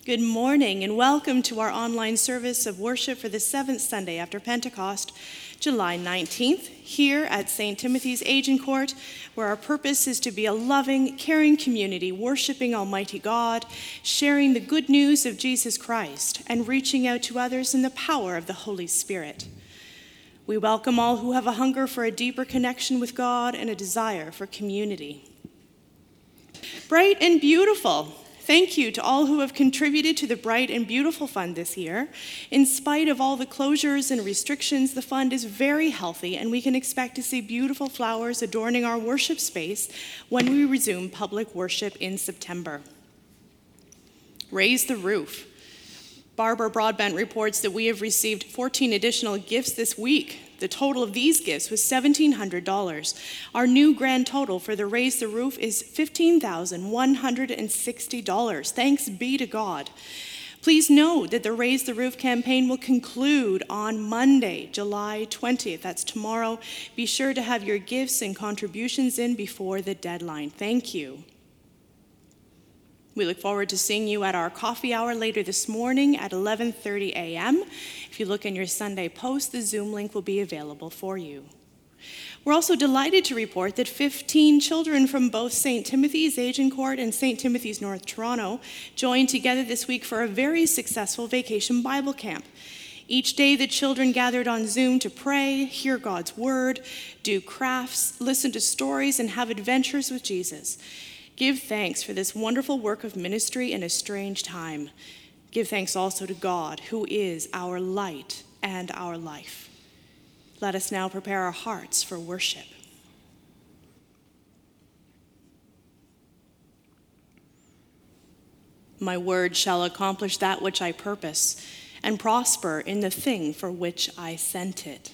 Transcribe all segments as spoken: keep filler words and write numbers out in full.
Good morning and welcome to our online service of worship for the seventh Sunday after Pentecost, July nineteenth, here at Saint Timothy's Agincourt, where our purpose is to be a loving, caring community, worshiping Almighty God, sharing the good news of Jesus Christ, and reaching out to others in the power of the Holy Spirit. We welcome all who have a hunger for a deeper connection with God and a desire for community. Bright and beautiful. Thank you to all who have contributed to the Bright and Beautiful Fund this year. In spite of all the closures and restrictions, the fund is very healthy, and we can expect to see beautiful flowers adorning our worship space when we resume public worship in September. Raise the roof. Barbara Broadbent reports that we have received fourteen additional gifts this week. The total of these gifts was seventeen hundred dollars. Our new grand total for the Raise the Roof is fifteen thousand one hundred sixty dollars. Thanks be to God. Please note that the Raise the Roof campaign will conclude on Monday, July twentieth. That's tomorrow. Be sure to have your gifts and contributions in before the deadline. Thank you. We look forward to seeing you at our coffee hour later this morning at eleven thirty a.m. If you look in your Sunday post, the Zoom link will be available for you. We're also delighted to report that fifteen children from both Saint Timothy's Agincourt and Saint Timothy's North Toronto joined together this week for a very successful vacation Bible camp. Each day, the children gathered on Zoom to pray, hear God's word, do crafts, listen to stories, and have adventures with Jesus. Give thanks for this wonderful work of ministry in a strange time. Give thanks also to God, who is our light and our life. Let us now prepare our hearts for worship. My word shall accomplish that which I purpose, and prosper in the thing for which I sent it.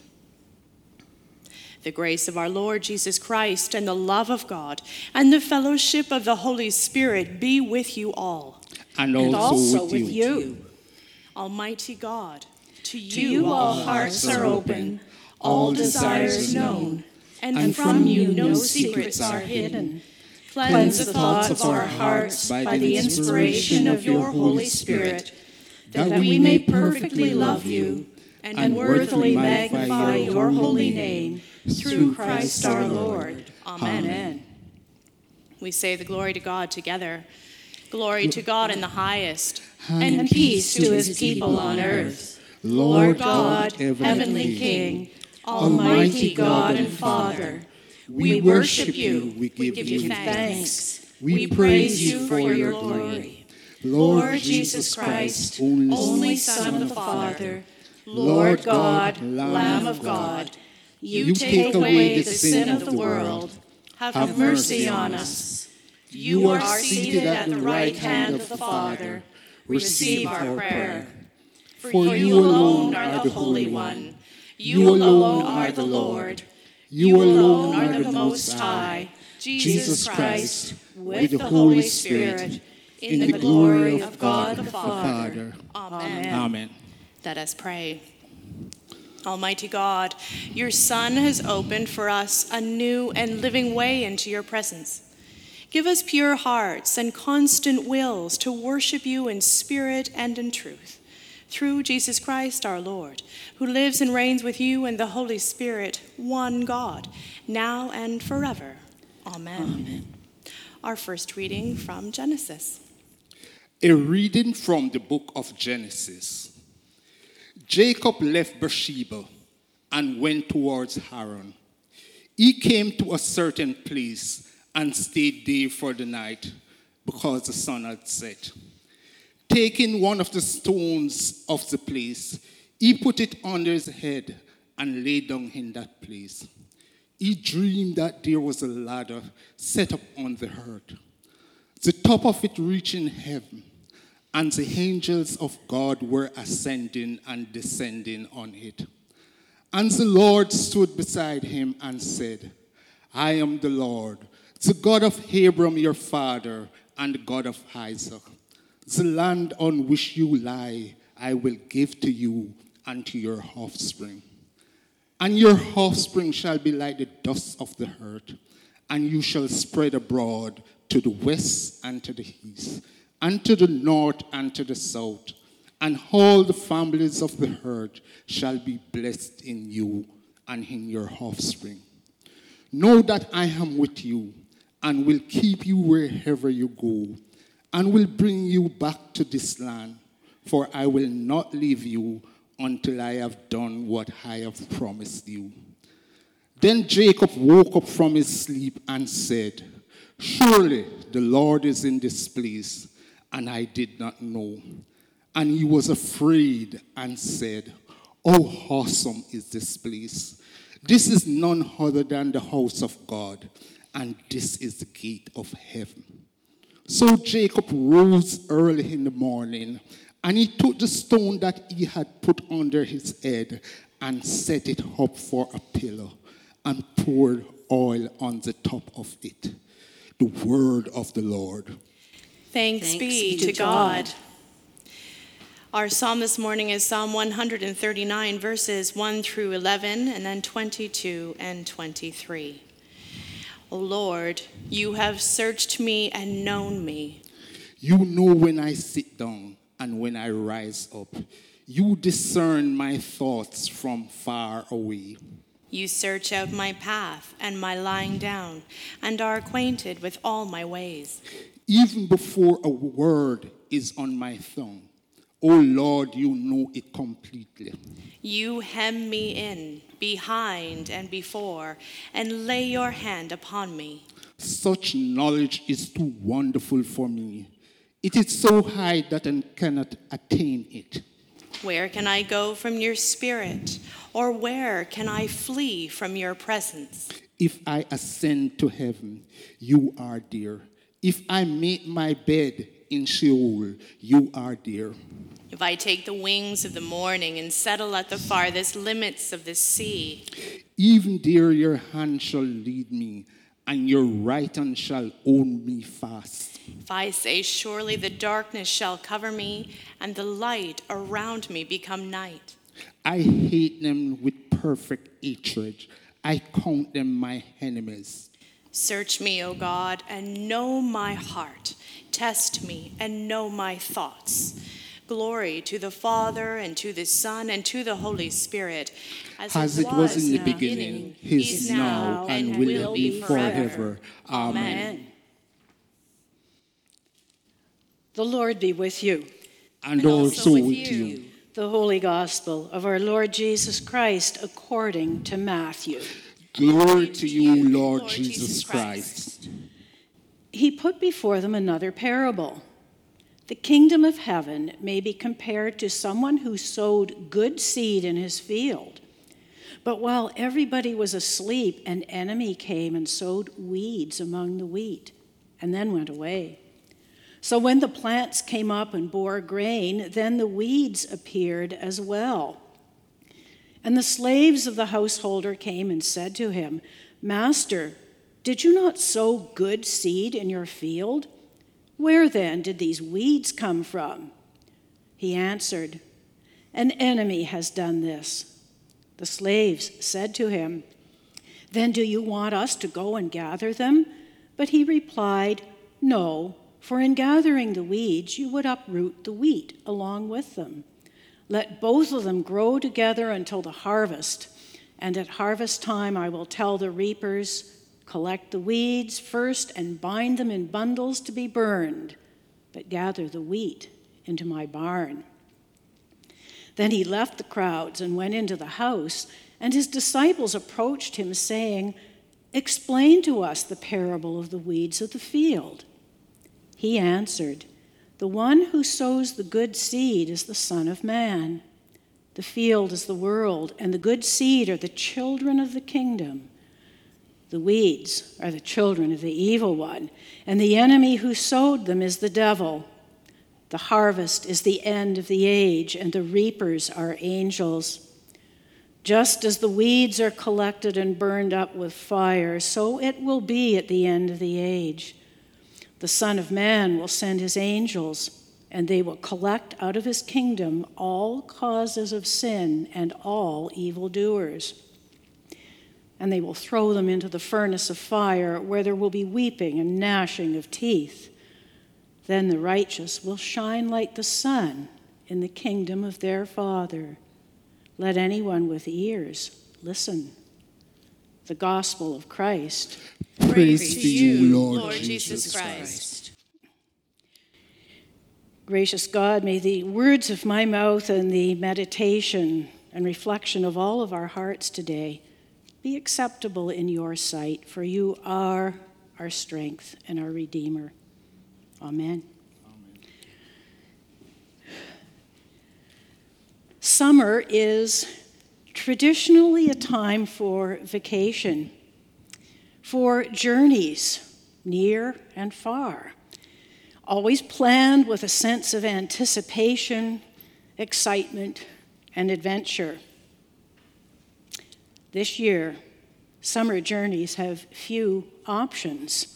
The grace of our Lord Jesus Christ and the love of God and the fellowship of the Holy Spirit be with you all. And also, and also with, with you. you. Almighty God, to you, to you all hearts are open, all desires known, and, and from you no secrets are hidden. Cleanse the thoughts of our hearts by the inspiration of your Holy Spirit, that we may perfectly love you and, and worthily magnify your holy name, through Christ our Lord. Amen. Amen. We say the glory to God together. Glory to God in the highest, and, and peace to his people on earth. Lord God, heavenly King, almighty God and Father, we worship you, we give, we give you thanks, we praise you for your glory. Lord Jesus Christ, only Son of the Father, Lord God, Lamb of God, you, you take away the sin of the world. Have, Have mercy on us. You are seated at the right hand of the Father. Receive our prayer. For you alone are the Holy One. You alone are the Lord. You alone are the Most High, Jesus Christ, with the Holy Spirit, in the glory of God the Father. Amen. Amen. Let us pray. Almighty God, your Son has opened for us a new and living way into your presence. Give us pure hearts and constant wills to worship you in spirit and in truth. Through Jesus Christ our Lord, who lives and reigns with you and the Holy Spirit, one God, now and forever. Amen. Amen. Our first reading from Genesis. A reading from the book of Genesis. Jacob left Beersheba and went towards Haran. He came to a certain place and stayed there for the night because the sun had set. Taking one of the stones of the place, he put it under his head and lay down in that place. He dreamed that there was a ladder set up on the earth, the top of it reaching heaven, and the angels of God were ascending and descending on it. And the Lord stood beside him and said, I am the Lord, the God of Abraham your father, and the God of Isaac. The land on which you lie, I will give to you and to your offspring. And your offspring shall be like the dust of the earth, and you shall spread abroad to the west and to the east, and to the north and to the south, and all the families of the earth shall be blessed in you and in your offspring. Know that I am with you, and will keep you wherever you go, and will bring you back to this land, for I will not leave you until I have done what I have promised you. Then Jacob woke up from his sleep and said, surely the Lord is in this place, and I did not know. And he was afraid and said, how awesome is this place! This is none other than the house of God, and this is the gate of heaven. So Jacob rose early in the morning, and he took the stone that he had put under his head and set it up for a pillar, and poured oil on the top of it. The word of the Lord. Thanks, Thanks be to God. God. Our psalm this morning is Psalm one thirty-nine, verses one through eleven, and then twenty-two and twenty-three. O Lord, you have searched me and known me. You know when I sit down and when I rise up. You discern my thoughts from far away. You search out my path and my lying down, and are acquainted with all my ways. Even before a word is on my tongue, O Lord, you know it completely. You hem me in, behind and before, and lay your hand upon me. Such knowledge is too wonderful for me. It is so high that I cannot attain it. Where can I go from your spirit? Or where can I flee from your presence? If I ascend to heaven, you are there. If I make my bed in Sheol, you are there. If I take the wings of the morning and settle at the farthest limits of the sea, even there your hand shall lead me, and your right hand shall hold me fast. If I say, surely the darkness shall cover me, and the light around me become night. I hate them with perfect hatred. I count them my enemies. Search me, O God, and know my heart. Test me and know my thoughts. Glory to the Father, and to the Son, and to the Holy Spirit, as, as it was, was in the beginning, is now, and, and will, will be forever. forever. Amen. Amen. The Lord be with you. And, and also, also with you. you. The Holy Gospel of our Lord Jesus Christ according to Matthew. Glory to you, Lord Jesus Christ. He put before them another parable. The kingdom of heaven may be compared to someone who sowed good seed in his field. But while everybody was asleep, an enemy came and sowed weeds among the wheat, and then went away. So when the plants came up and bore grain, then the weeds appeared as well. And the slaves of the householder came and said to him, Master, did you not sow good seed in your field? Where then did these weeds come from? He answered, An enemy has done this. The slaves said to him, Then do you want us to go and gather them? But he replied, No, for in gathering the weeds you would uproot the wheat along with them. Let both of them grow together until the harvest, and at harvest time I will tell the reapers, collect the weeds first and bind them in bundles to be burned, but gather the wheat into my barn. Then he left the crowds and went into the house, and his disciples approached him, saying, Explain to us the parable of the weeds of the field. He answered, The one who sows the good seed is the Son of Man. The field is the world, and the good seed are the children of the kingdom. The weeds are the children of the evil one, and the enemy who sowed them is the devil. The harvest is the end of the age, and the reapers are angels. Just as the weeds are collected and burned up with fire, so it will be at the end of the age. The Son of Man will send his angels, and they will collect out of his kingdom all causes of sin and all evildoers. And they will throw them into the furnace of fire, where there will be weeping and gnashing of teeth. Then the righteous will shine like the sun in the kingdom of their Father. Let anyone with ears listen. The gospel of Christ. Praise, Praise to you, Lord, Lord Jesus, Jesus Christ. Christ. Gracious God, may the words of my mouth and the meditation and reflection of all of our hearts today be acceptable in your sight, for you are our strength and our Redeemer. Amen. Amen. Summer is traditionally a time for vacation, for journeys near and far, always planned with a sense of anticipation, excitement, and adventure. This year, summer journeys have few options.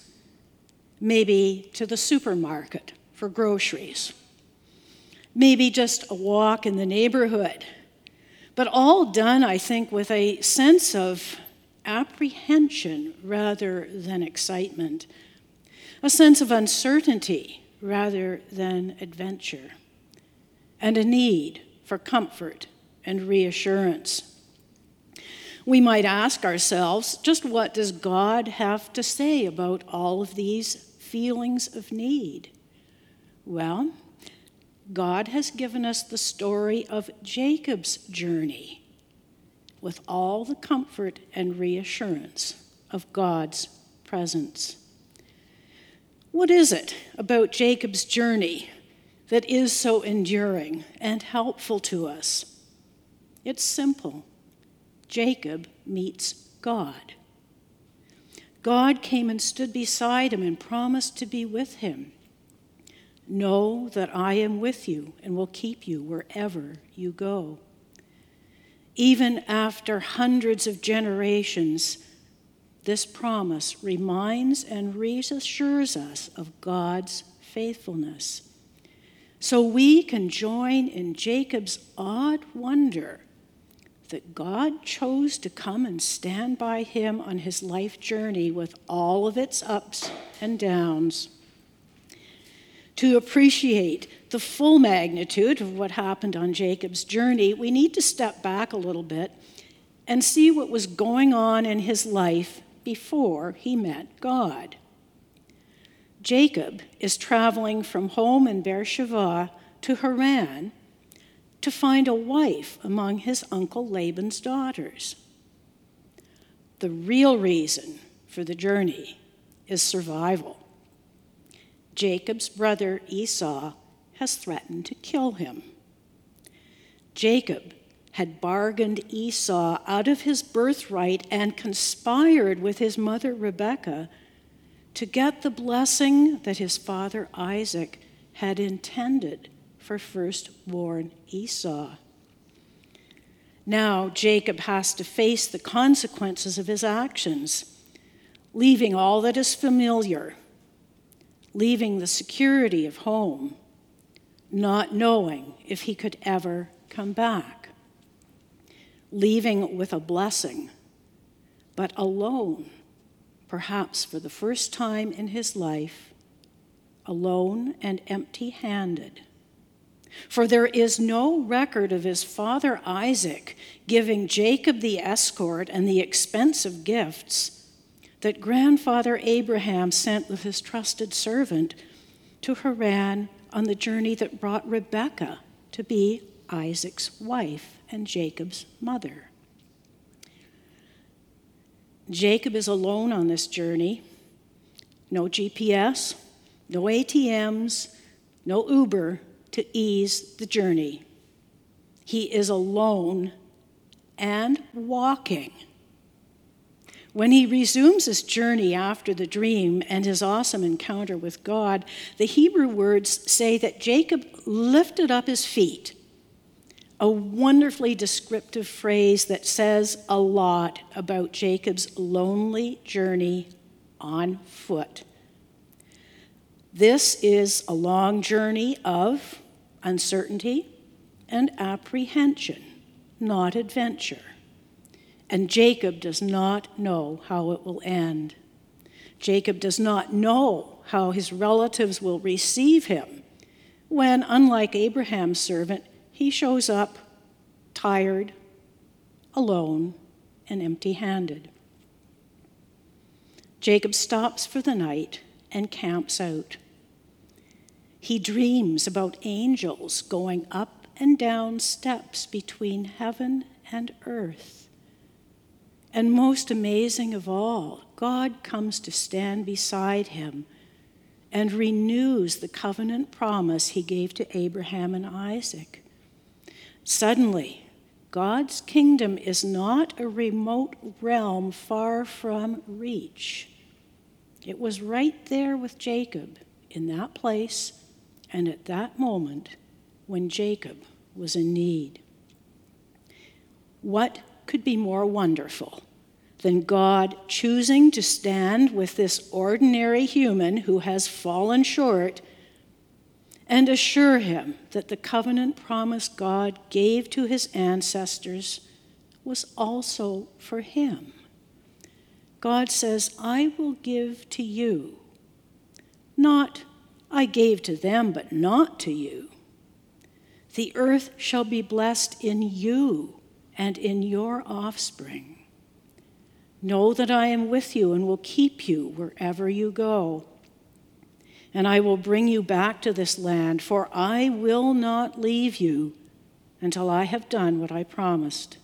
Maybe to the supermarket for groceries. Maybe just a walk in the neighborhood. But all done, I think, with a sense of apprehension rather than excitement. A sense of uncertainty rather than adventure. And a need for comfort and reassurance. We might ask ourselves, just what does God have to say about all of these feelings of need? Well, God has given us the story of Jacob's journey with all the comfort and reassurance of God's presence. What is it about Jacob's journey that is so enduring and helpful to us? It's simple. Jacob meets God. God came and stood beside him and promised to be with him. Know that I am with you and will keep you wherever you go. Even after hundreds of generations, this promise reminds and reassures us of God's faithfulness. So we can join in Jacob's odd wonder that God chose to come and stand by him on his life journey with all of its ups and downs. To appreciate the full magnitude of what happened on Jacob's journey, we need to step back a little bit and see what was going on in his life before he met God. Jacob is traveling from home in Beersheba to Haran to find a wife among his uncle Laban's daughters. The real reason for the journey is survival. Jacob's brother Esau has threatened to kill him. Jacob had bargained Esau out of his birthright and conspired with his mother Rebekah to get the blessing that his father Isaac had intended for firstborn Esau. Now Jacob has to face the consequences of his actions, leaving all that is familiar, leaving the security of home, not knowing if he could ever come back, leaving with a blessing, but alone, perhaps for the first time in his life, alone and empty-handed. For there is no record of his father Isaac giving Jacob the escort and the expensive gifts that grandfather Abraham sent with his trusted servant to Haran on the journey that brought Rebekah to be Isaac's wife and Jacob's mother. Jacob is alone on this journey. No G P S, no A T Ms, no Uber to ease the journey. He is alone and walking. When he resumes his journey after the dream and his awesome encounter with God, the Hebrew words say that Jacob lifted up his feet, a wonderfully descriptive phrase that says a lot about Jacob's lonely journey on foot. This is a long journey of uncertainty and apprehension, not adventure. And Jacob does not know how it will end. Jacob does not know how his relatives will receive him when, unlike Abraham's servant, he shows up tired, alone, and empty-handed. Jacob stops for the night and camps out. He dreams about angels going up and down steps between heaven and earth. And most amazing of all, God comes to stand beside him and renews the covenant promise he gave to Abraham and Isaac. Suddenly, God's kingdom is not a remote realm far from reach. It was right there with Jacob, in that place and at that moment when Jacob was in need. What could be more wonderful than God choosing to stand with this ordinary human who has fallen short and assure him that the covenant promise God gave to his ancestors was also for him? God says, I will give to you, not I gave to them, but not to you. The earth shall be blessed in you and in your offspring. Know that I am with you and will keep you wherever you go. And I will bring you back to this land, for I will not leave you until I have done what I promised.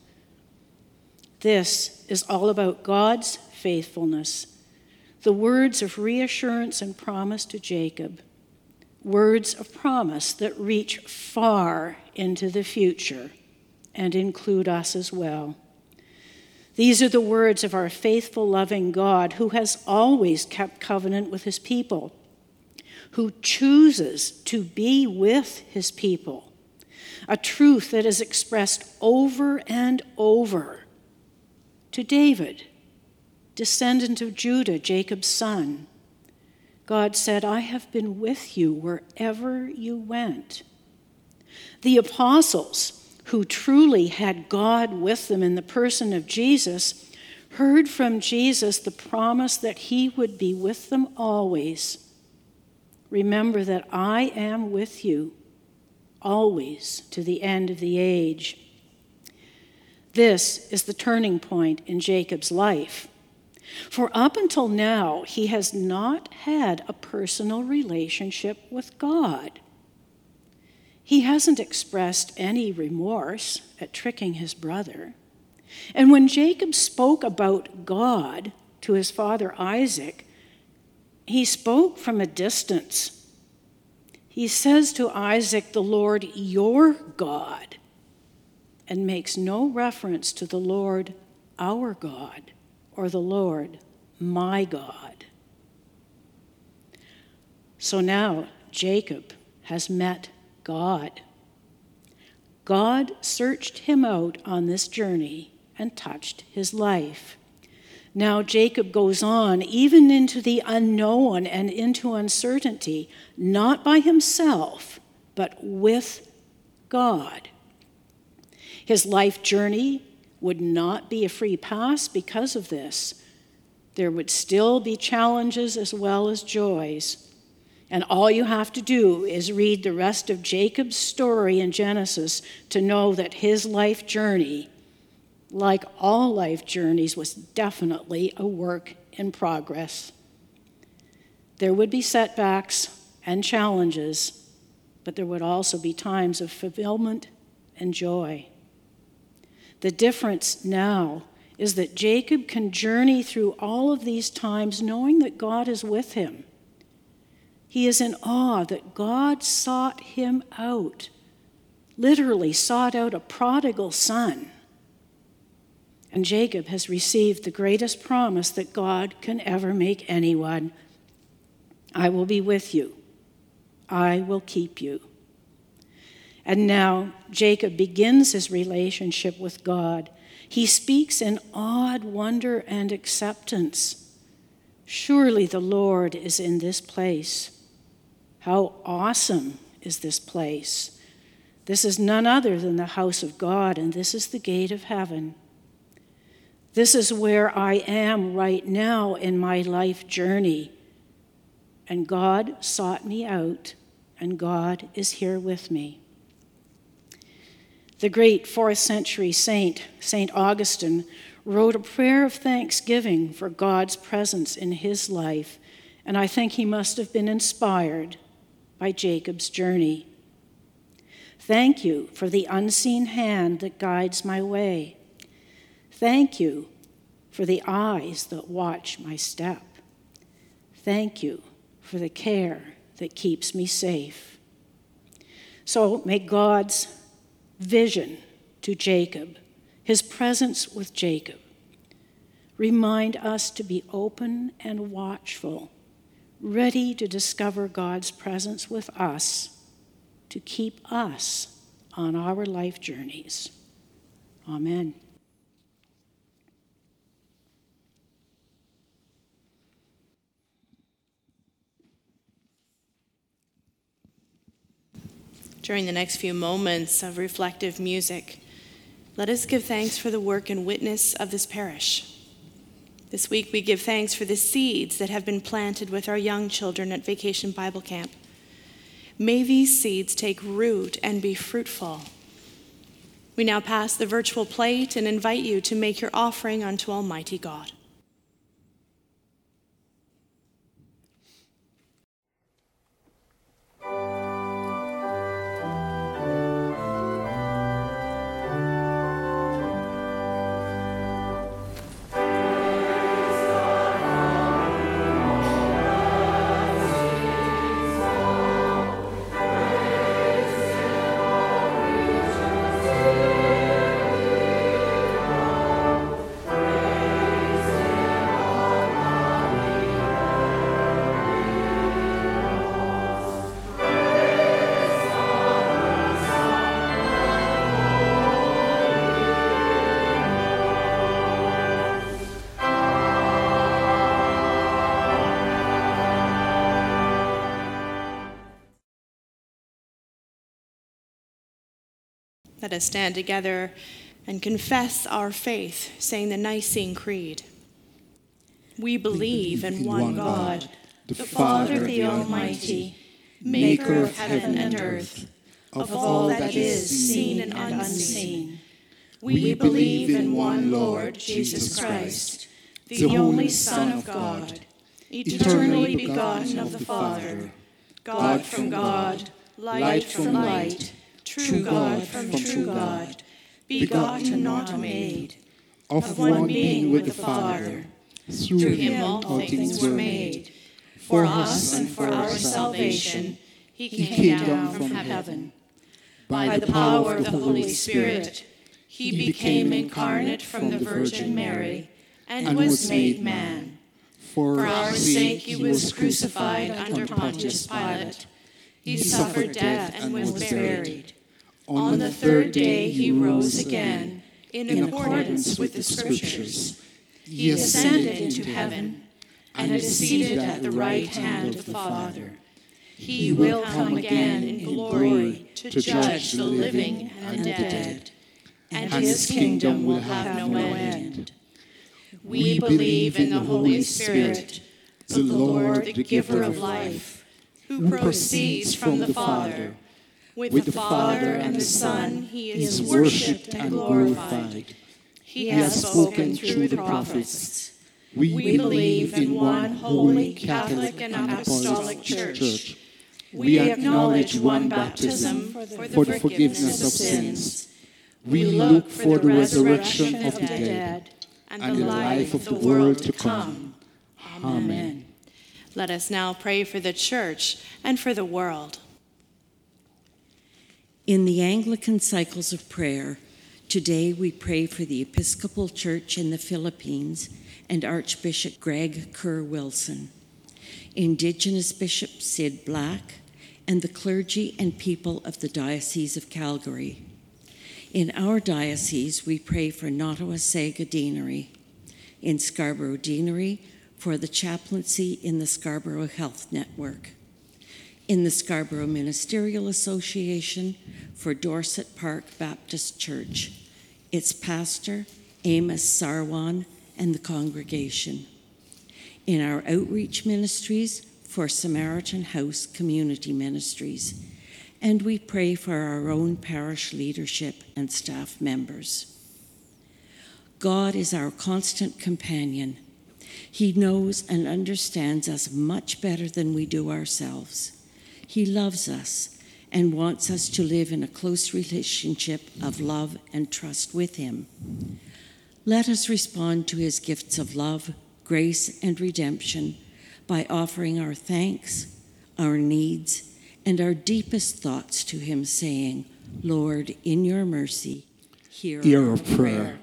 This is all about God's faithfulness, the words of reassurance and promise to Jacob, words of promise that reach far into the future and include us as well. These are the words of our faithful, loving God who has always kept covenant with his people, who chooses to be with his people, a truth that is expressed over and over to David, descendant of Judah, Jacob's son. God said, I have been with you wherever you went. The apostles, who truly had God with them in the person of Jesus, heard from Jesus the promise that he would be with them always. Remember that I am with you always to the end of the age. This is the turning point in Jacob's life. For up until now, he has not had a personal relationship with God. He hasn't expressed any remorse at tricking his brother. And when Jacob spoke about God to his father Isaac, he spoke from a distance. He says to Isaac, the Lord your God, and makes no reference to the Lord our God or the Lord my God. So now Jacob has met God. God searched him out on this journey and touched his life. Now Jacob goes on, even into the unknown and into uncertainty, not by himself, but with God. His life journey would not be a free pass because of this. There would still be challenges as well as joys. And all you have to do is read the rest of Jacob's story in Genesis to know that his life journey, like all life journeys, was definitely a work in progress. There would be setbacks and challenges, but there would also be times of fulfillment and joy. The difference now is that Jacob can journey through all of these times knowing that God is with him. He is in awe that God sought him out, literally sought out a prodigal son. And Jacob has received the greatest promise that God can ever make anyone. I will be with you. I will keep you. And now Jacob begins his relationship with God. He speaks in awed wonder and acceptance. Surely the Lord is in this place. How awesome is this place? This is none other than the house of God, and this is the gate of heaven. This is where I am right now in my life journey. and God sought me out, and God is here with me. The great fourth century saint, Saint Augustine, wrote a prayer of thanksgiving for God's presence in his life, and I think he must have been inspired by Jacob's journey. Thank you for the unseen hand that guides my way. Thank you for the eyes that watch my step. Thank you for the care that keeps me safe. So may God's vision to Jacob, his presence with Jacob, remind us to be open and watchful, ready to discover God's presence with us, to keep us on our life journeys. Amen. During the next few moments of reflective music, let us give thanks for the work and witness of this parish. This week we give thanks for the seeds that have been planted with our young children at Vacation Bible Camp. May these seeds take root and be fruitful. We now pass the virtual plate and invite you to make your offering unto Almighty God. Let us stand together and confess our faith, saying the Nicene Creed. We believe in one God, the Father, the Almighty, maker of heaven and earth, of all that is seen and unseen. We believe in one Lord, Jesus Christ, the only Son of God, eternally begotten of the Father, God from God, light from light, true God from true God, begotten, not made, of one being with the Father. Through him all things were made. For us and for our salvation, he came down from heaven. By the power of the Holy Spirit, he became incarnate from the Virgin Mary and was made man. For our sake he was crucified under Pontius Pilate. He suffered death and was buried. On the third day he rose again, in accordance with the Scriptures. He ascended into heaven and is seated at the right hand of the Father. He will come again in glory to judge the living and the dead, and his kingdom will have no end. We believe in the Holy Spirit, the Lord, the giver of life, who proceeds from the Father. With the Father and the Son, he is worshipped and glorified. He has spoken through the prophets. We believe in one holy, Catholic, and Apostolic Church. We acknowledge one baptism for the forgiveness of sins. We look for the resurrection of the dead and the life of the world to come. Amen. Let us now pray for the Church and for the world. In the Anglican cycles of prayer, today we pray for the Episcopal Church in the Philippines and Archbishop Greg Kerr Wilson, Indigenous Bishop Sid Black, and the clergy and people of the Diocese of Calgary. In our diocese, we pray for Nottawasaga Deanery, in Scarborough Deanery for the chaplaincy in the Scarborough Health Network, in the Scarborough Ministerial Association for Dorset Park Baptist Church, its pastor, Amos Sarwan, and the congregation. In our outreach ministries for Samaritan House Community Ministries, and we pray for our own parish leadership and staff members. God is our constant companion. He knows and understands us much better than we do ourselves. He loves us and wants us to live in a close relationship of love and trust with him. Let us respond to his gifts of love, grace, and redemption by offering our thanks, our needs, and our deepest thoughts to him, saying, Lord, in your mercy, hear, Hear our our prayer. prayer.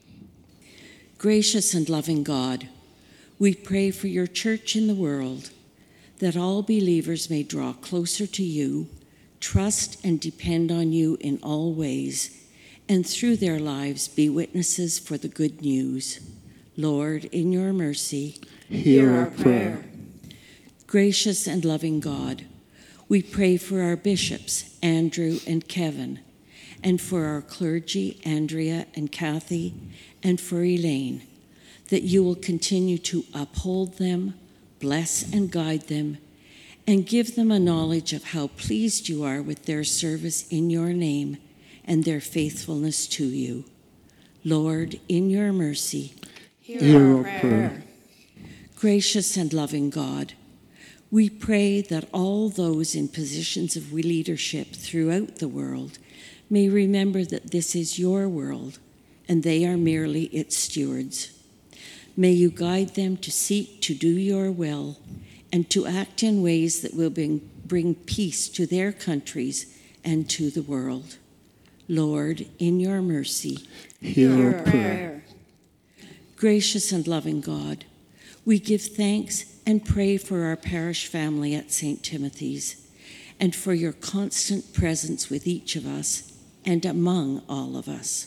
Gracious and loving God, we pray for your church in the world, that all believers may draw closer to you, trust and depend on you in all ways, and through their lives be witnesses for the good news. Lord, in your mercy, Hear our prayer. Gracious and loving God, we pray for our bishops, Andrew and Kevin, and for our clergy, Andrea and Kathy, and for Elaine, that you will continue to uphold them, bless and guide them, and give them a knowledge of how pleased you are with their service in your name and their faithfulness to you. Lord, in your mercy, Hear our prayer. Gracious and loving God, we pray that all those in positions of leadership throughout the world may remember that this is your world and they are merely its stewards. May you guide them to seek to do your will and to act in ways that will bring, bring peace to their countries and to the world. Lord, in your mercy, Hear our prayer. Gracious and loving God, we give thanks and pray for our parish family at Saint Timothy's and for your constant presence with each of us and among all of us.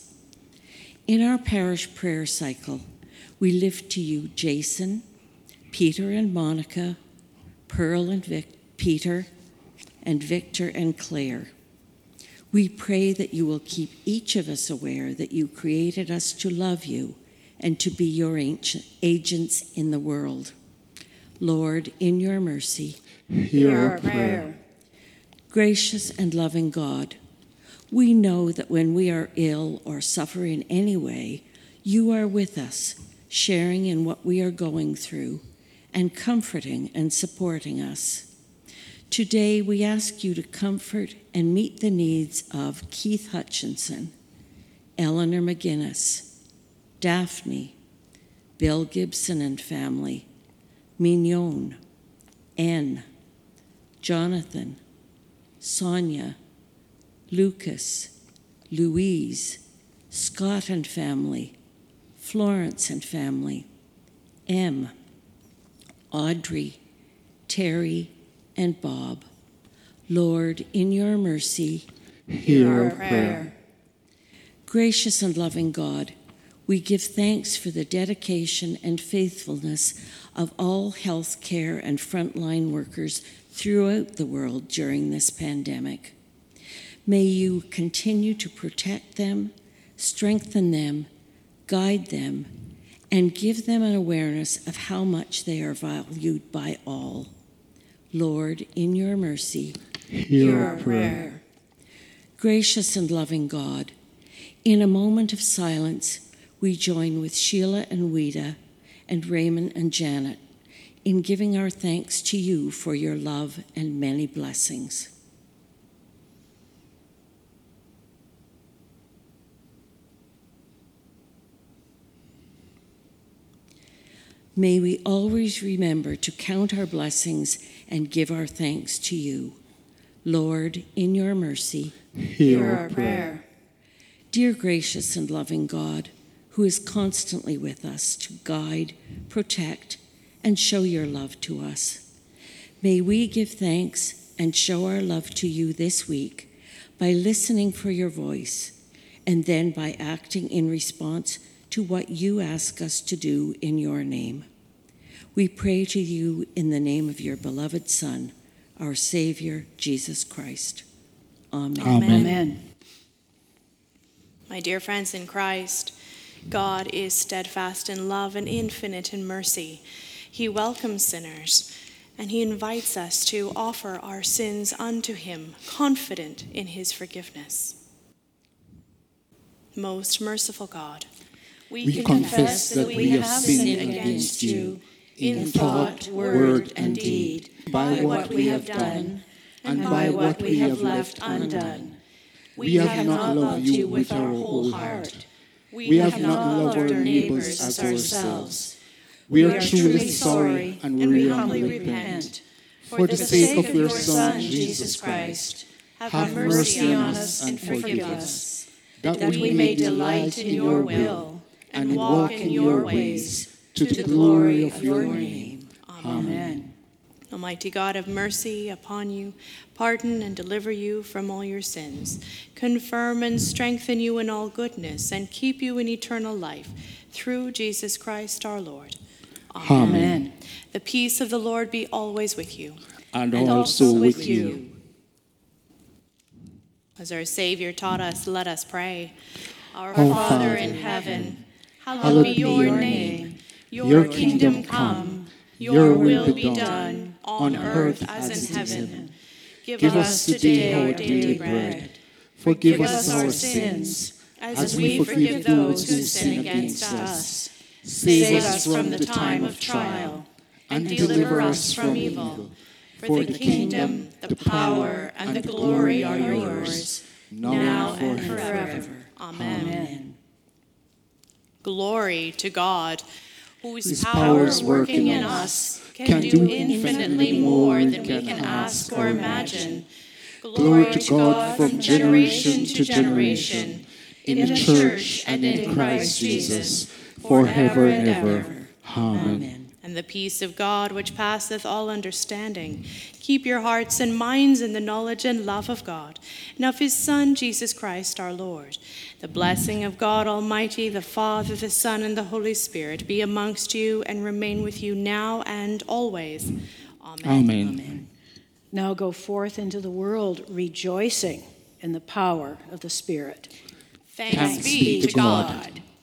In our parish prayer cycle, we lift to you Jason, Peter and Monica, Pearl and Vic- Peter, and Victor and Claire. We pray that you will keep each of us aware that you created us to love you and to be your agents in the world. Lord, in your mercy, Hear our prayer. Gracious and loving God, we know that when we are ill or suffer in any way, you are with us, sharing in what we are going through and comforting and supporting us. Today, we ask you to comfort and meet the needs of Keith Hutchinson, Eleanor McGuinness, Daphne, Bill Gibson and family, Mignon, Anne, Jonathan, Sonia, Lucas, Louise, Scott and family, Florence and family, Em, Audrey, Terry, and Bob. Lord, in your mercy, Hear our prayer. Gracious and loving God, we give thanks for the dedication and faithfulness of all health care and frontline workers throughout the world during this pandemic. May you continue to protect them, strengthen them, guide them, and give them an awareness of how much they are valued by all. Lord, in your mercy, Hear our prayer. Gracious and loving God, in a moment of silence, we join with Sheila and Ouida and Raymond and Janet in giving our thanks to you for your love and many blessings. May we always remember to count our blessings and give our thanks to you. Lord, in your mercy, Hear our prayer. Dear gracious and loving God, who is constantly with us to guide, protect, and show your love to us, may we give thanks and show our love to you this week by listening for your voice and then by acting in response to what you ask us to do in your name. We pray to you in the name of your beloved Son, our Savior, Jesus Christ. Amen. Amen. Amen. My dear friends in Christ, God is steadfast in love and infinite in mercy. He welcomes sinners, And he invites us to offer our sins unto him, confident in his forgiveness. Most merciful God, we, We confess that we have sinned against you in thought, word, and deed, by what we have done and by what we have left undone. We have not loved you with our whole heart. We have not loved our neighbors as ourselves. We are truly sorry, and we humbly repent. For the sake of your Son, Jesus Christ, have mercy on us and forgive us, that we may delight in your will and walk in your ways, to the glory of your name. Amen. Almighty God, have mercy upon you, pardon and deliver you from all your sins, confirm and strengthen you in all goodness, and keep you in eternal life, through Jesus Christ our Lord. Amen. Amen. The peace of the Lord be always with you. And, And also, also with with you. you. As our Savior taught us, let us pray. Our Our Father Father in heaven, hallowed hallowed be be your your name. Your Your kingdom kingdom come, come, your will be done, on earth as in heaven. Give us today our daily bread. Forgive us our sins, as we forgive those who sin against us. Save us from the time of trial, and deliver us from evil. For the kingdom, the power, and the glory are yours, now and forever. Amen. Amen. Glory to God, whose Whose power powers working in us can do infinitely more than we can ask or imagine. Glory to God from generation to generation, in the church and in Christ Jesus, forever and ever. Amen. And the peace of God, which passeth all understanding, keep your hearts and minds in the knowledge and love of God, and of his Son, Jesus Christ our Lord. The blessing of God Almighty, the Father, the Son, and the Holy Spirit be amongst you and remain with you now and always. Amen. Amen. Amen. Now go forth into the world rejoicing in the power of the Spirit. Thanks, be to God.